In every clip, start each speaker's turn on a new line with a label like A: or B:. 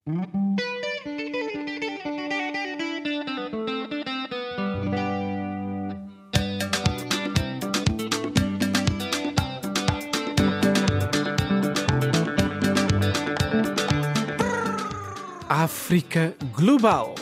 A: África Global.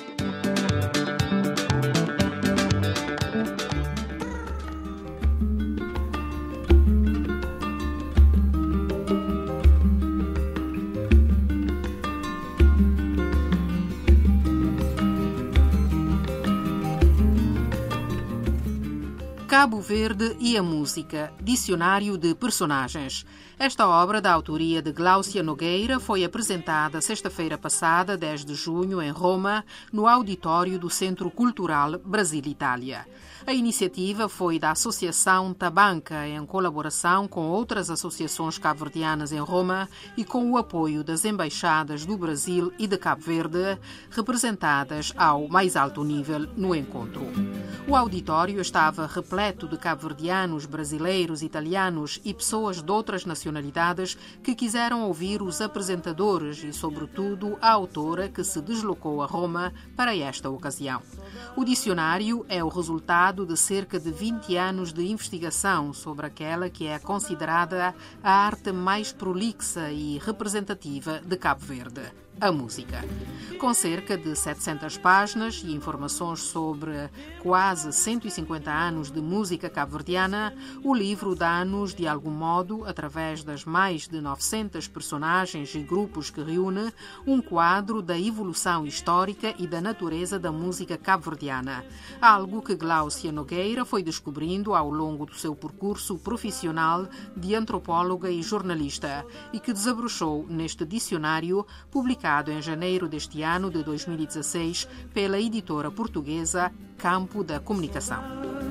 B: Cabo Verde e a música, dicionário de personagens. Esta obra, da autoria de Gláucia Nogueira, foi apresentada sexta-feira passada, 10 de junho, em Roma, no auditório do Centro Cultural Brasil-Itália. A iniciativa foi da Associação Tabanca, em colaboração com outras associações cabo-verdianas em Roma e com o apoio das embaixadas do Brasil e de Cabo Verde, representadas ao mais alto nível no encontro. O auditório estava repleto de cabo-verdianos, brasileiros, italianos e pessoas de outras nacionalidades que quiseram ouvir os apresentadores e, sobretudo, a autora que se deslocou a Roma para esta ocasião. O dicionário é o resultado de cerca de 20 anos de investigação sobre aquela que é considerada a arte mais prolixa e representativa de Cabo Verde, a música. Com cerca de 700 páginas e informações sobre quase 150 anos de música cabo-verdiana, o livro dá-nos, de algum modo, através das mais de 900 personagens e grupos que reúne, um quadro da evolução histórica e da natureza da música cabo-verdiana, algo que Gláucia Nogueira foi descobrindo ao longo do seu percurso profissional de antropóloga e jornalista e que desabrochou neste dicionário publicado em janeiro deste ano de 2016 pela editora portuguesa Campo da Comunicação.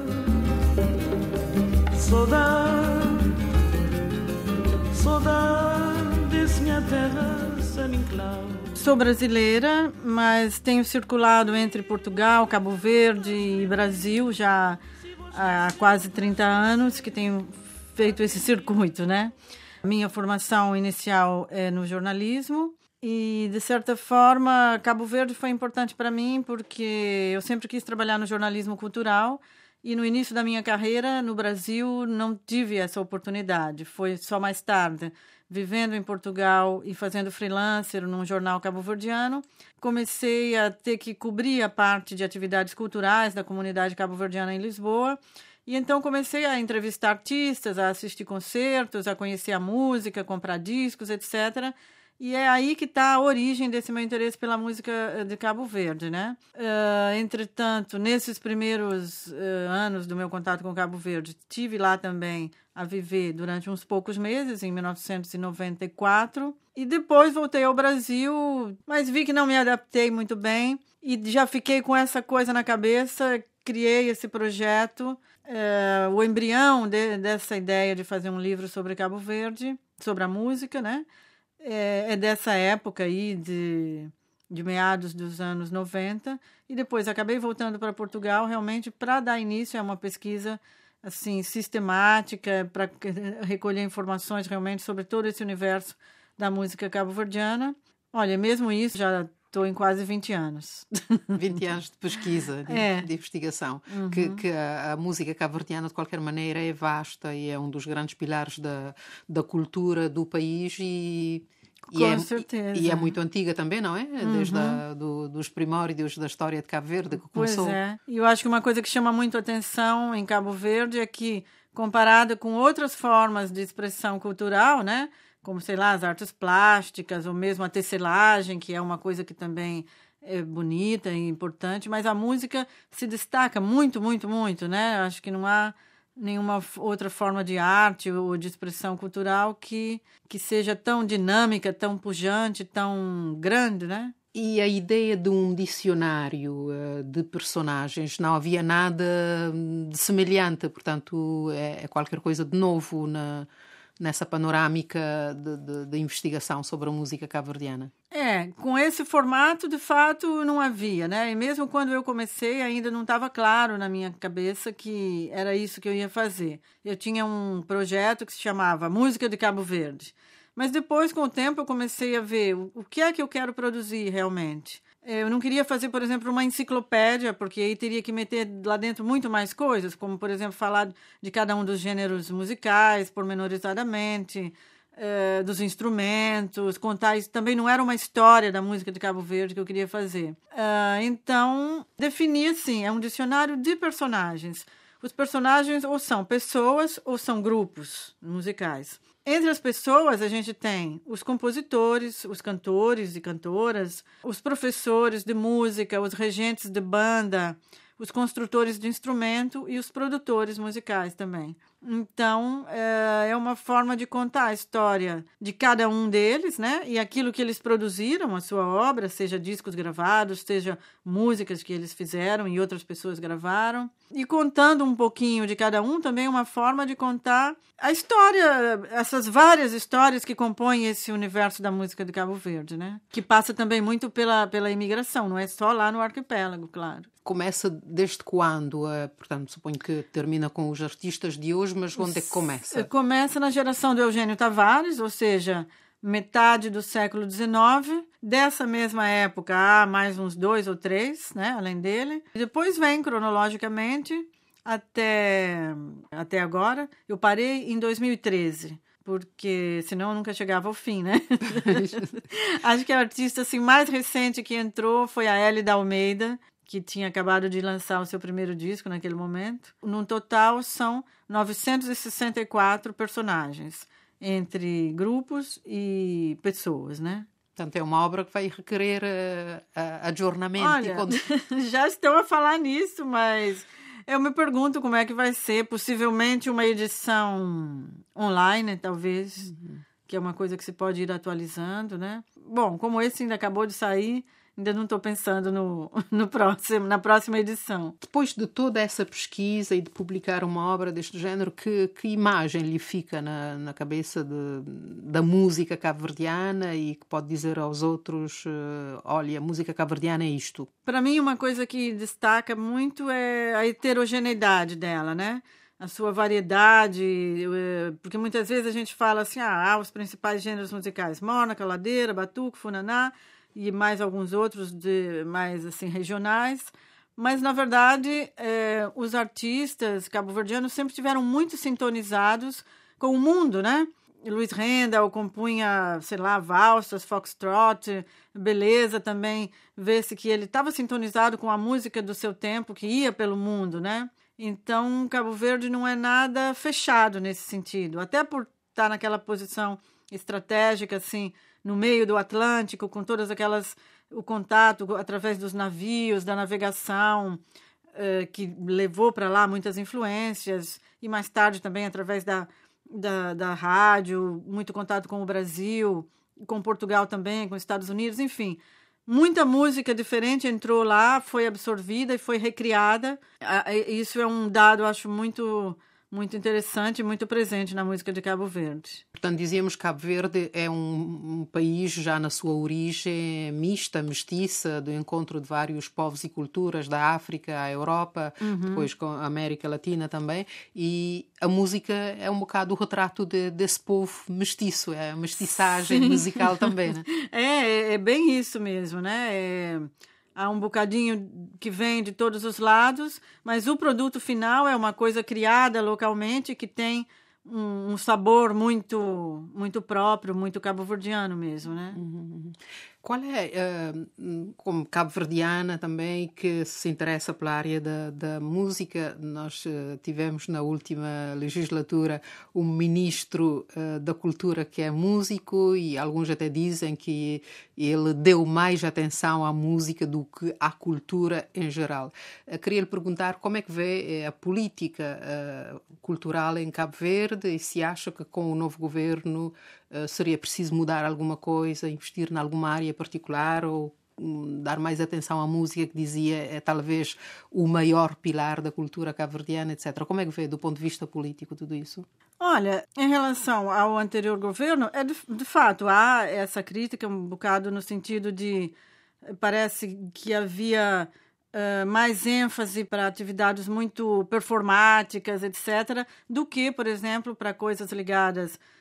C: Sou brasileira, mas tenho circulado entre Portugal, Cabo Verde e Brasil já há quase 30 anos que tenho feito esse circuito, né? Minha formação inicial é no jornalismo. E, de certa forma, Cabo Verde foi importante para mim porque eu sempre quis trabalhar no jornalismo cultural e no início da minha carreira no Brasil não tive essa oportunidade. Foi só mais tarde, vivendo em Portugal e fazendo freelancer num jornal cabo-verdiano, comecei a ter que cobrir a parte de atividades culturais da comunidade cabo-verdiana em Lisboa. E então comecei a entrevistar artistas, a assistir concertos, a conhecer a música, comprar discos, etc., E é aí que está a origem desse meu interesse pela música de Cabo Verde, né? Entretanto, nesses primeiros anos do meu contato com Cabo Verde, tive lá também a viver durante uns poucos meses, em 1994. E depois voltei ao Brasil, mas vi que não me adaptei muito bem. E já fiquei com essa coisa na cabeça, criei esse projeto, o embrião dessa ideia de fazer um livro sobre Cabo Verde, sobre a música, né? É dessa época aí, de meados dos anos 90, e depois acabei voltando para Portugal realmente para dar início a uma pesquisa assim, sistemática, para recolher informações realmente sobre todo esse universo da música cabo-verdiana. Olha, mesmo isso, já estou em quase 20 anos.
B: 20 anos de pesquisa, de investigação.
C: Uhum.
B: Que a música cabo-verdiana, de qualquer maneira, é vasta e é um dos grandes pilares da cultura do país
C: Com certeza.
B: E é muito antiga também, não é? Desde dos primórdios da história de Cabo Verde que começou.
C: Pois é. E eu acho que uma coisa que chama muito atenção em Cabo Verde é que, comparada com outras formas de expressão cultural, né? Como, sei lá, as artes plásticas, ou mesmo a tecelagem, que é uma coisa que também é bonita e importante, mas a música se destaca muito, muito, muito, né? Acho que não há nenhuma outra forma de arte ou de expressão cultural que seja tão dinâmica, tão pujante, tão grande, né?
B: E a ideia de um dicionário de personagens, não havia nada de semelhante, portanto é qualquer coisa de novo nessa panorâmica de investigação sobre a música cabo-verdiana.
C: Com esse formato, de fato, não havia, né? E mesmo quando eu comecei, ainda não estava claro na minha cabeça que era isso que eu ia fazer. Eu tinha um projeto que se chamava Música de Cabo Verde, Mas depois, com o tempo, eu comecei a ver o que é que eu quero produzir realmente. Eu não queria fazer, por exemplo, uma enciclopédia, porque aí teria que meter lá dentro muito mais coisas, como, por exemplo, falar de cada um dos gêneros musicais, pormenorizadamente, dos instrumentos, contar isso. Também não era uma história da música de Cabo Verde que eu queria fazer. Então, defini assim, é um dicionário de personagens. Os personagens ou são pessoas ou são grupos musicais. Entre as pessoas, a gente tem os compositores, os cantores e cantoras, os professores de música, os regentes de banda, os construtores de instrumento e os produtores musicais também. Então, é uma forma de contar a história de cada um deles, né? E aquilo que eles produziram, a sua obra, seja discos gravados, seja músicas que eles fizeram e outras pessoas gravaram. E contando um pouquinho de cada um, também é uma forma de contar a história, essas várias histórias que compõem esse universo da música de Cabo Verde, né? Que passa também muito pela imigração, não é só lá no arquipélago, claro.
B: Começa desde quando? Portanto, suponho que termina com os artistas de hoje, mas onde é que começa?
C: Começa na geração do Eugênio Tavares, ou seja, metade do século XIX. Dessa mesma época, há mais uns 2 ou 3, né, além dele. E depois vem, cronologicamente, até agora. Eu parei em 2013. Porque senão eu nunca chegava ao fim, né? Acho que a artista assim, mais recente que entrou foi a Hélida Almeida, que tinha acabado de lançar o seu primeiro disco naquele momento. No total, são 964 personagens, entre grupos e pessoas, né?
B: Portanto, é uma obra que vai requerer adornamento.
C: Olha, já estão a falar nisso, mas eu me pergunto como é que vai ser. Possivelmente uma edição online, talvez, que é uma coisa que se pode ir atualizando, né? Bom, como esse ainda acabou de sair, ainda não estou pensando na próxima edição.
B: Depois de toda essa pesquisa e de publicar uma obra deste género, que imagem lhe fica na cabeça da música cabo-verdiana e que pode dizer aos outros, olha, a música cabo-verdiana é isto?
C: Para mim, uma coisa que destaca muito é a heterogeneidade dela, né? A sua variedade, porque muitas vezes a gente fala assim, os principais gêneros musicais, morna, caladeira, batuque, funaná, e mais alguns outros mais assim regionais, mas na verdade os artistas cabo-verdianos sempre estiveram muito sintonizados com o mundo, né? Luiz Rendel compunha, sei lá, valsas, foxtrot, beleza também, vê-se que ele estava sintonizado com a música do seu tempo, que ia pelo mundo, né? Então, Cabo Verde não é nada fechado nesse sentido, até por estar naquela posição estratégica, assim, no meio do Atlântico, com todas o contato através dos navios, da navegação, que levou para lá muitas influências, e mais tarde também através da rádio, muito contato com o Brasil, com Portugal também, com os Estados Unidos, enfim. Muita música diferente entrou lá, foi absorvida e foi recriada. Isso é um dado, acho, muito interessante e muito presente na música de Cabo Verde.
B: Portanto, dizíamos que Cabo Verde é um país já na sua origem mista, mestiça, do encontro de vários povos e culturas, da África à Europa, depois com a América Latina também, e a música é um bocado o retrato desse povo mestiço, é a mestiçagem musical também, né?
C: É bem isso mesmo, né? Há um bocadinho que vem de todos os lados, mas o produto final é uma coisa criada localmente que tem um sabor muito, muito próprio, muito cabo-verdiano mesmo, né?
B: Qual é, como cabo-verdiana também, que se interessa pela área da música? Nós tivemos na última legislatura um ministro da cultura que é músico e alguns até dizem que ele deu mais atenção à música do que à cultura em geral. Queria lhe perguntar como é que vê a política cultural em Cabo Verde e se acha que com o novo governo seria preciso mudar alguma coisa, investir em alguma área particular ou dar mais atenção à música, que dizia é talvez o maior pilar da cultura cabo-verdiana, etc. Como é que vê do ponto de vista político tudo isso?
C: Olha, em relação ao anterior governo, de fato, há essa crítica um bocado no sentido de parece que havia mais ênfase para atividades muito performáticas, etc., do que, por exemplo, para coisas ligadas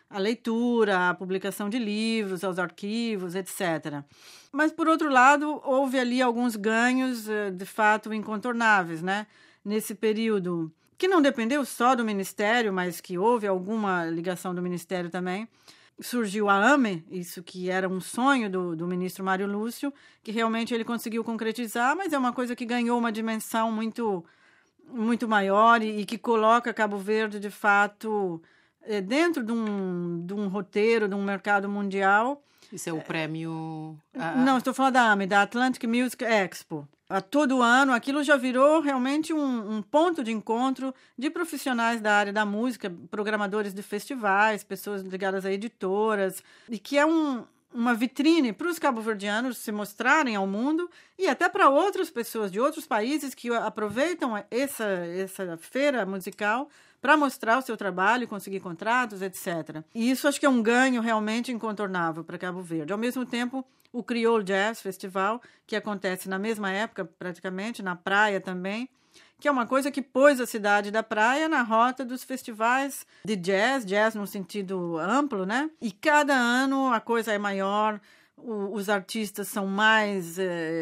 C: à leitura, à publicação de livros, aos arquivos, etc. Mas, por outro lado, houve ali alguns ganhos, de fato, incontornáveis, né? Nesse período, que não dependeu só do Ministério, mas que houve alguma ligação do Ministério também. Surgiu a AME, isso que era um sonho do ministro Mário Lúcio, que realmente ele conseguiu concretizar, mas é uma coisa que ganhou uma dimensão muito, muito maior e que coloca Cabo Verde, de fato, dentro de um roteiro, de um mercado mundial.
B: Isso é o prêmio...
C: Não, estou falando da AME, da Atlantic Music Expo. A todo ano, aquilo já virou realmente um ponto de encontro de profissionais da área da música, programadores de festivais, pessoas ligadas a editoras, e que é uma vitrine para os cabo-verdianos se mostrarem ao mundo e até para outras pessoas de outros países que aproveitam essa feira musical para mostrar o seu trabalho, conseguir contratos, etc. E isso acho que é um ganho realmente incontornável para Cabo Verde. Ao mesmo tempo, o Creole Jazz Festival, que acontece na mesma época, praticamente, na praia também, que é uma coisa que pôs a cidade da praia na rota dos festivais de jazz no sentido amplo, né? E cada ano a coisa é maior, os artistas são mais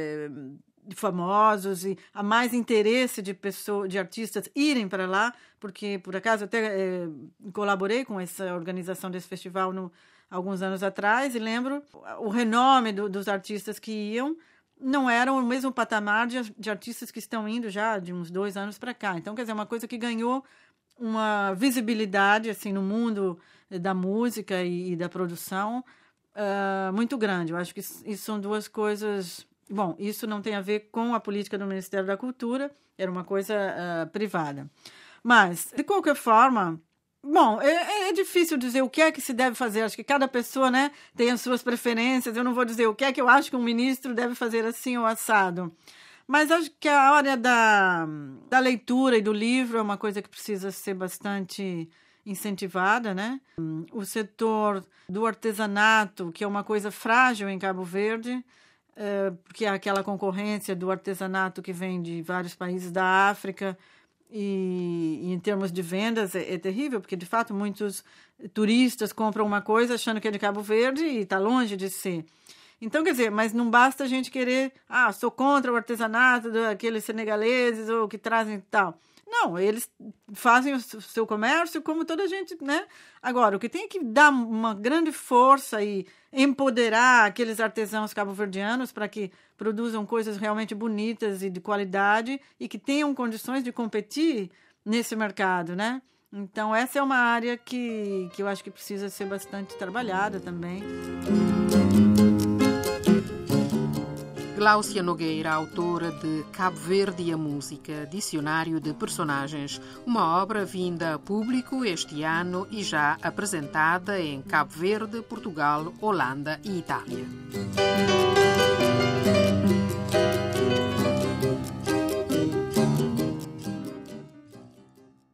C: famosos e há mais interesse de artistas irem para lá, porque, por acaso, até colaborei com essa organização desse festival alguns anos atrás e lembro o renome dos artistas que iam não eram o mesmo patamar de artistas que estão indo já de uns 2 anos para cá. Então, quer dizer, uma coisa que ganhou uma visibilidade assim, no mundo da música e da produção muito grande. Eu acho que isso são duas coisas... Bom, isso não tem a ver com a política do Ministério da Cultura, era uma coisa privada. Mas, de qualquer forma... Bom, é difícil dizer o que é que se deve fazer. Acho que cada pessoa, né, tem as suas preferências. Eu não vou dizer o que é que eu acho que um ministro deve fazer assim ou assado. Mas acho que a área da leitura e do livro é uma coisa que precisa ser bastante incentivada, né? O setor do artesanato, que é uma coisa frágil em Cabo Verde, porque há aquela concorrência do artesanato que vem de vários países da África, e em termos de vendas é terrível, porque de fato muitos turistas compram uma coisa achando que é de Cabo Verde e está longe de ser. Então, quer dizer, mas não basta a gente querer, sou contra o artesanato daqueles senegaleses ou que trazem tal. Não, eles fazem o seu comércio como toda a gente, né? Agora, o que tem que dar uma grande força e empoderar aqueles artesãos cabo-verdianos para que produzam coisas realmente bonitas e de qualidade e que tenham condições de competir nesse mercado, né? Então, essa é uma área que eu acho que precisa ser bastante trabalhada também.
B: Gláucia Nogueira, autora de Cabo Verde e a Música, Dicionário de Personagens, uma obra vinda a público este ano e já apresentada em Cabo Verde, Portugal, Holanda e Itália.